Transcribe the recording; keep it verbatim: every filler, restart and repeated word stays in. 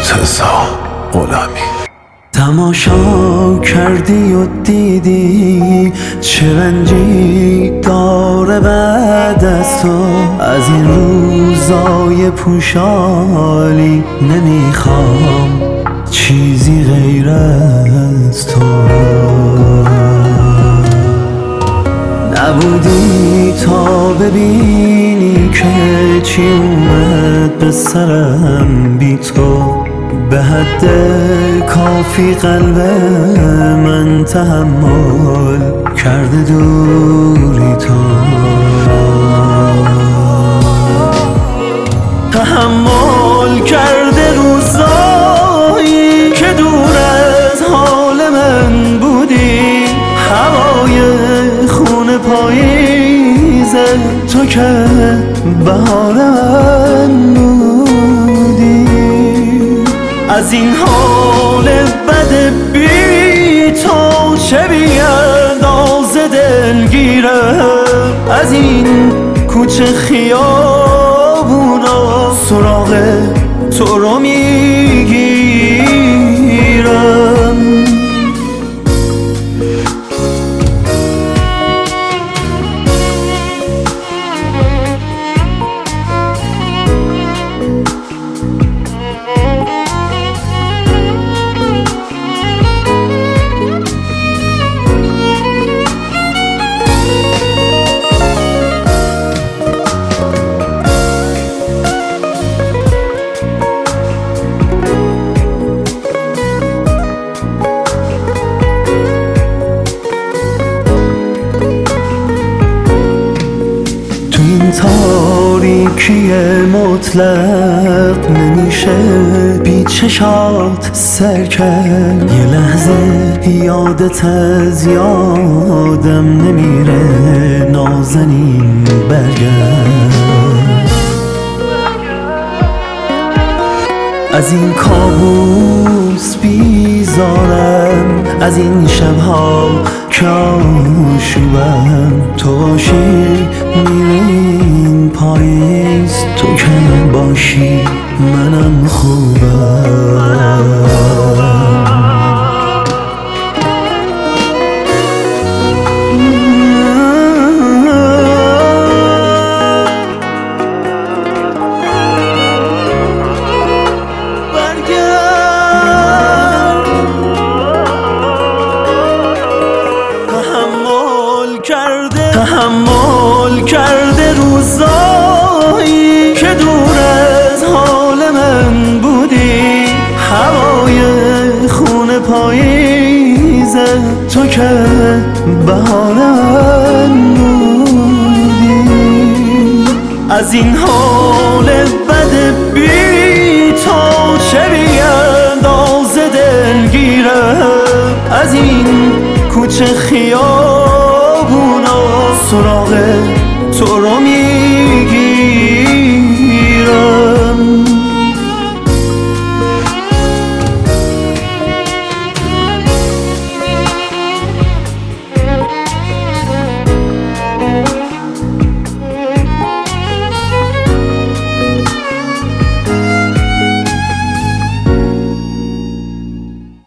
مرتضی غلامی. تماشا کردی و دیدی چه رنجی داره بعد از تو. از این روزای پوشالی نمیخوام چیزی غیر از تو. نبودی تا ببینی که چی اومد به سرم بی تو. به حد کافی قلب من تحمل کرده دوری تو. تحمل کرده روزایی که دور از حال من بودی. هوای خون پاییزه تو که بهار من بودی. از این حال بد بی تو چه بی‌اندازه دلگیرم. از این کوچه خیابونا سراغ تو رو میگیرم. تاریکی مطلق نمیشه بی چشات سر کرد. یه لحظه یادت از یادم نمیره نازنین برگرد. از این کابوس بیزارم، از این شبها که آشوبم. تو باشی میره این پاییز، تو که باشی منم خوبم. تحمل کرده روزایی که دور از حال من بودی. هوای خون پاییزه تو که بهار من بودی. از این حال بد بی تو چه بی‌اندازه دلگیرم. از این کوچه خیابونا سراغ